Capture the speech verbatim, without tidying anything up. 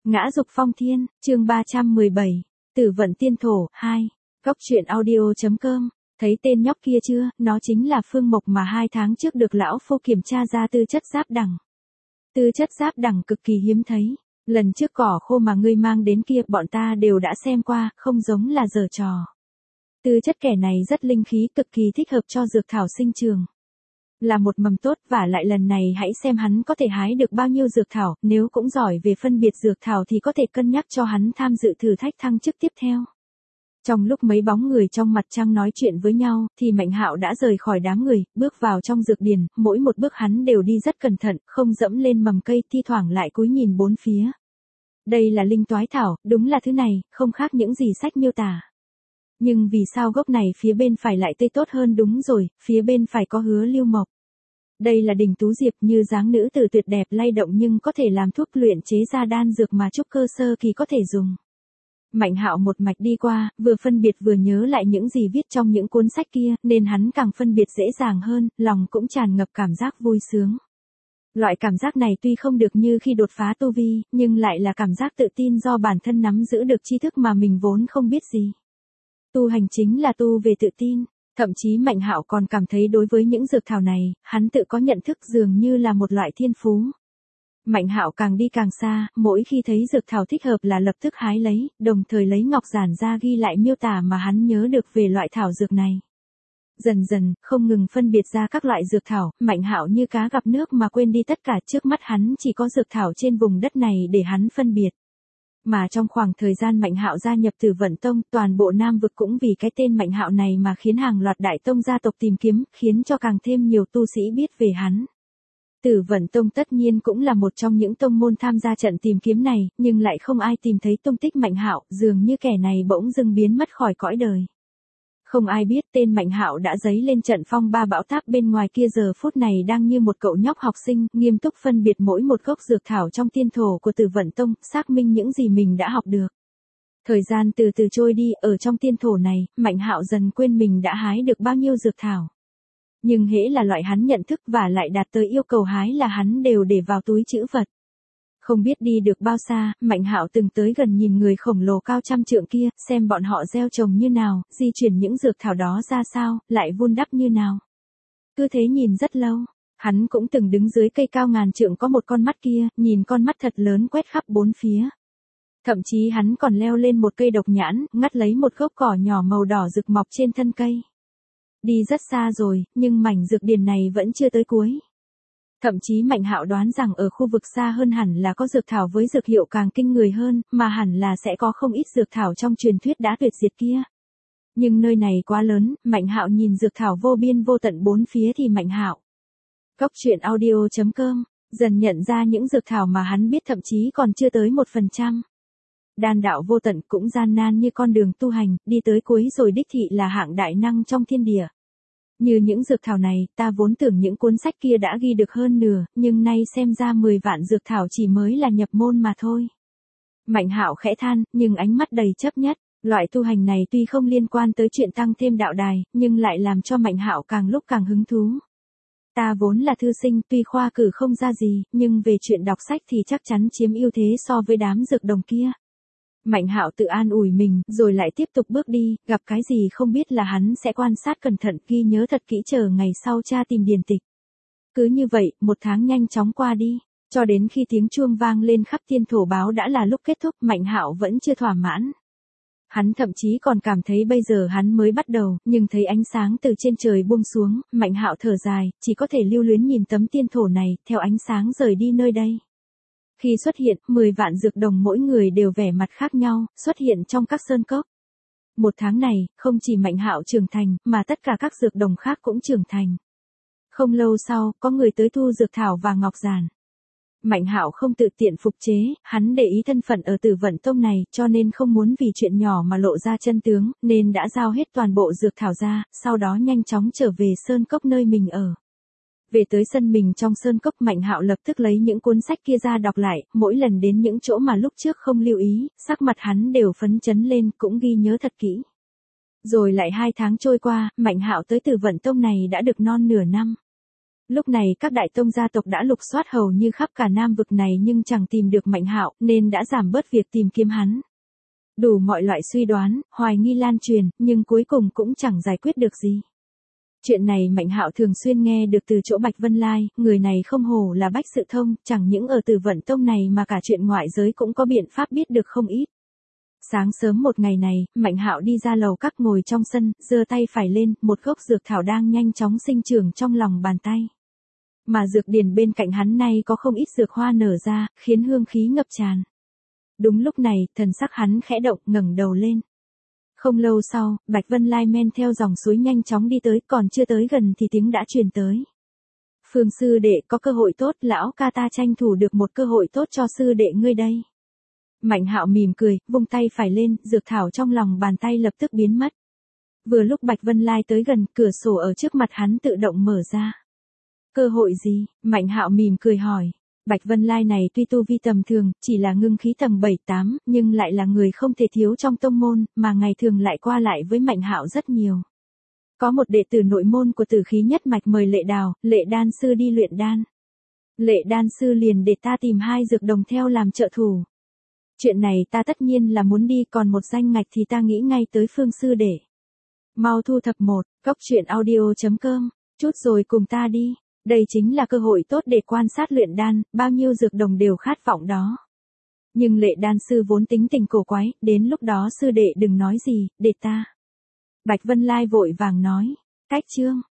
Ngã dục phong thiên, chương ba trăm mười bảy, Tử vận tiên thổ, hai. Góc truyện audio.com, thấy tên nhóc kia chưa, nó chính là Phương Mộc mà hai tháng trước được lão phu kiểm tra ra tư chất giáp đẳng. Tư chất giáp đẳng cực kỳ hiếm thấy, lần trước cỏ khô mà ngươi mang đến kia bọn ta đều đã xem qua, không giống là giở trò. Tư chất kẻ này rất linh khí, cực kỳ thích hợp cho dược thảo sinh trường. Là một mầm tốt, và lại lần này hãy xem hắn có thể hái được bao nhiêu dược thảo, nếu cũng giỏi về phân biệt dược thảo thì có thể cân nhắc cho hắn tham dự thử thách thăng chức tiếp theo. Trong lúc mấy bóng người trong mặt trăng nói chuyện với nhau, thì Mạnh Hạo đã rời khỏi đám người, bước vào trong dược điền, mỗi một bước hắn đều đi rất cẩn thận, không dẫm lên mầm cây, thi thoảng lại cúi nhìn bốn phía. Đây là linh toái thảo, đúng là thứ này, không khác những gì sách miêu tả. Nhưng vì sao gốc này phía bên phải lại tươi tốt hơn? Đúng rồi, phía bên phải có hứa lưu mộc. Đây là đỉnh tú diệp, như dáng nữ tử tuyệt đẹp lay động nhưng có thể làm thuốc luyện chế ra đan dược mà trúc cơ sơ kỳ có thể dùng. Mạnh Hạo một mạch đi qua, vừa phân biệt vừa nhớ lại những gì viết trong những cuốn sách kia, nên hắn càng phân biệt dễ dàng hơn, lòng cũng tràn ngập cảm giác vui sướng. Loại cảm giác này tuy không được như khi đột phá tu vi, nhưng lại là cảm giác tự tin do bản thân nắm giữ được tri thức mà mình vốn không biết gì. Tu hành chính là tu về tự tin, thậm chí Mạnh Hạo còn cảm thấy đối với những dược thảo này, hắn tự có nhận thức dường như là một loại thiên phú. Mạnh Hạo càng đi càng xa, mỗi khi thấy dược thảo thích hợp là lập tức hái lấy, đồng thời lấy ngọc giản ra ghi lại miêu tả mà hắn nhớ được về loại thảo dược này. Dần dần, không ngừng phân biệt ra các loại dược thảo, Mạnh Hạo như cá gặp nước mà quên đi tất cả, trước mắt hắn chỉ có dược thảo trên vùng đất này để hắn phân biệt. Mà trong khoảng thời gian Mạnh Hạo gia nhập Tử Vận Tông, toàn bộ Nam vực cũng vì cái tên Mạnh Hạo này mà khiến hàng loạt đại tông gia tộc tìm kiếm, khiến cho càng thêm nhiều tu sĩ biết về hắn. Tử Vận Tông tất nhiên cũng là một trong những tông môn tham gia trận tìm kiếm này, nhưng lại không ai tìm thấy tung tích Mạnh Hạo, dường như kẻ này bỗng dưng biến mất khỏi cõi đời. Không ai biết tên Mạnh Hạo đã dấy lên trận phong ba bão táp bên ngoài kia, giờ phút này đang như một cậu nhóc học sinh, nghiêm túc phân biệt mỗi một gốc dược thảo trong tiên thổ của Tử Vận Tông, xác minh những gì mình đã học được. Thời gian từ từ trôi đi, ở trong tiên thổ này, Mạnh Hạo dần quên mình đã hái được bao nhiêu dược thảo. Nhưng hễ là loại hắn nhận thức và lại đạt tới yêu cầu hái là hắn đều để vào túi trữ vật. Không biết đi được bao xa, Mạnh Hạo từng tới gần nhìn người khổng lồ cao trăm trượng kia, xem bọn họ gieo trồng như nào, di chuyển những dược thảo đó ra sao, lại vun đắp như nào. Cứ thế nhìn rất lâu, hắn cũng từng đứng dưới cây cao ngàn trượng có một con mắt kia, nhìn con mắt thật lớn quét khắp bốn phía. Thậm chí hắn còn leo lên một cây độc nhãn, ngắt lấy một gốc cỏ nhỏ màu đỏ rực mọc trên thân cây. Đi rất xa rồi, nhưng mảnh dược điền này vẫn chưa tới cuối. Thậm chí Mạnh Hạo đoán rằng ở khu vực xa hơn hẳn là có dược thảo với dược hiệu càng kinh người hơn, mà hẳn là sẽ có không ít dược thảo trong truyền thuyết đã tuyệt diệt kia. Nhưng nơi này quá lớn, Mạnh Hạo nhìn dược thảo vô biên vô tận bốn phía thì Mạnh Hạo. Góc truyện audio.com, dần nhận ra những dược thảo mà hắn biết thậm chí còn chưa tới một phần trăm. Đan đạo vô tận cũng gian nan như con đường tu hành, đi tới cuối rồi đích thị là hạng đại năng trong thiên địa. Như những dược thảo này, ta vốn tưởng những cuốn sách kia đã ghi được hơn nửa, nhưng nay xem ra mười vạn dược thảo chỉ mới là nhập môn mà thôi. Mạnh Hạo khẽ than, nhưng ánh mắt đầy chấp nhất, loại tu hành này tuy không liên quan tới chuyện tăng thêm đạo đài, nhưng lại làm cho Mạnh Hạo càng lúc càng hứng thú. Ta vốn là thư sinh, tuy khoa cử không ra gì, nhưng về chuyện đọc sách thì chắc chắn chiếm ưu thế so với đám dược đồng kia. Mạnh Hạo tự an ủi mình, rồi lại tiếp tục bước đi, gặp cái gì không biết là hắn sẽ quan sát cẩn thận, ghi nhớ thật kỹ chờ ngày sau tra tìm điển tịch. Cứ như vậy, một tháng nhanh chóng qua đi, cho đến khi tiếng chuông vang lên khắp tiên thổ báo đã là lúc kết thúc, Mạnh Hạo vẫn chưa thỏa mãn. Hắn thậm chí còn cảm thấy bây giờ hắn mới bắt đầu, nhưng thấy ánh sáng từ trên trời buông xuống, Mạnh Hạo thở dài, chỉ có thể lưu luyến nhìn tấm tiên thổ này, theo ánh sáng rời đi nơi đây. Khi xuất hiện, mười vạn dược đồng mỗi người đều vẻ mặt khác nhau, xuất hiện trong các sơn cốc. Một tháng này, không chỉ Mạnh Hạo trưởng thành, mà tất cả các dược đồng khác cũng trưởng thành. Không lâu sau, có người tới thu dược thảo và ngọc giản. Mạnh Hạo không tự tiện phục chế, hắn để ý thân phận ở Tử Vận Tông này, cho nên không muốn vì chuyện nhỏ mà lộ ra chân tướng, nên đã giao hết toàn bộ dược thảo ra, sau đó nhanh chóng trở về sơn cốc nơi mình ở. Về tới sân mình trong sơn cốc, Mạnh Hạo lập tức lấy những cuốn sách kia ra đọc lại, mỗi lần đến những chỗ mà lúc trước không lưu ý, sắc mặt hắn đều phấn chấn lên, cũng ghi nhớ thật kỹ. Rồi lại hai tháng trôi qua, Mạnh Hạo tới Tử Vận Tông này đã được non nửa năm. Lúc này các đại tông gia tộc đã lục soát hầu như khắp cả Nam vực này nhưng chẳng tìm được Mạnh Hạo, nên đã giảm bớt việc tìm kiếm hắn. Đủ mọi loại suy đoán, hoài nghi lan truyền, nhưng cuối cùng cũng chẳng giải quyết được gì. Chuyện này Mạnh Hạo thường xuyên nghe được từ chỗ Bạch Vân Lai, người này không hổ là bách sự thông, chẳng những ở Tử Vận Tông này mà cả chuyện ngoại giới cũng có biện pháp biết được không ít. Sáng sớm một ngày này, Mạnh Hạo đi ra lầu các ngồi trong sân, giơ tay phải lên, một gốc dược thảo đang nhanh chóng sinh trưởng trong lòng bàn tay. Mà dược điển bên cạnh hắn nay có không ít dược hoa nở ra, khiến hương khí ngập tràn. Đúng lúc này, thần sắc hắn khẽ động, ngẩng đầu lên. Không lâu sau, Bạch Vân Lai men theo dòng suối nhanh chóng đi tới, còn chưa tới gần thì tiếng đã truyền tới. Phương sư đệ có cơ hội tốt, lão ca ta tranh thủ được một cơ hội tốt cho sư đệ ngươi đây. Mạnh Hạo mỉm cười, vung tay phải lên, dược thảo trong lòng bàn tay lập tức biến mất. Vừa lúc Bạch Vân Lai tới gần, cửa sổ ở trước mặt hắn tự động mở ra. Cơ hội gì? Mạnh Hạo mỉm cười hỏi. Bạch Vân Lai này tuy tu vi tầm thường, chỉ là ngưng khí tầng bảy tám, nhưng lại là người không thể thiếu trong tông môn, mà ngày thường lại qua lại với Mạnh Hạo rất nhiều. Có một đệ tử nội môn của Tử Khí Nhất Mạch mời Lệ Đào, Lệ Đan sư đi luyện đan. Lệ Đan sư liền để ta tìm hai dược đồng theo làm trợ thủ. Chuyện này ta tất nhiên là muốn đi, còn một danh ngạch thì ta nghĩ ngay tới Phương sư đệ. Mau thu thập một, cốc truyện audio chấm com, chút rồi cùng ta đi. Đây chính là cơ hội tốt để quan sát luyện đan, bao nhiêu dược đồng đều khát vọng đó. Nhưng Lệ Đan sư vốn tính tình cổ quái, đến lúc đó sư đệ đừng nói gì, để ta. Bạch Vân Lai vội vàng nói, cách chương.